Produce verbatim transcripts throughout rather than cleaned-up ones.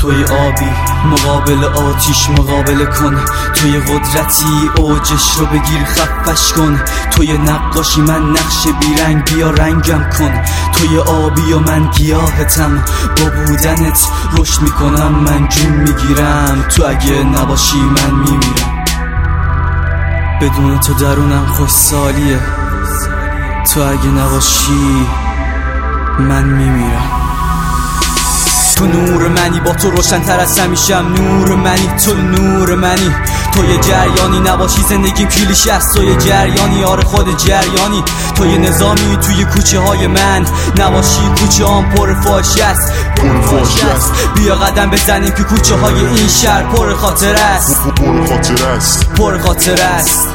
توی آبی مقابل آتیش مقابله کن، توی قدرتی اوجش رو بگیر خفش کن، توی نقاشی من نقش بیرنگ بیا رنگم کن، توی آبی و من گیاهتم با بودنت رشد میکنم من جون میگیرم، تو اگه نباشی من میمیرم، بدون تو درونم خوشسالیه، تو اگه نباشی من میمیرم. تو نور منی با تو روشن تر از همیشم، نور منی تو نور منی، تو یه جریانی نباشی زندگیم کلیشه است، تو یه جریانی آره خود جریانی، تو یه نظامی توی کوچه های من نباشی کوچه هم پر فاحشه است پر فاحشه است، بیا قدم بزنیم که کوچه های این شهر پر خاطر است پر خاطر است پر خاطر است.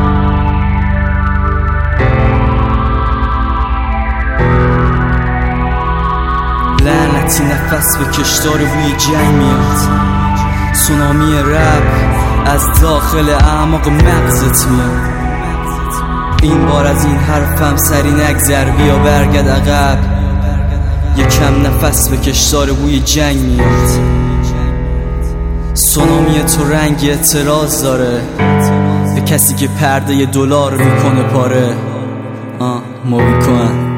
لعنتی نفس به کشدار بوی جنگ میاد، سونامی رب از داخل اعماق مغزت میاد، این بار از این حرفم سری نگذر بیا برگرد عقب، یکم نفس به کشدار بوی جنگ میاد، سونامی تو رنگ اعتراض داره به کسی که پرده دلار میکنه پاره آه موبی کن.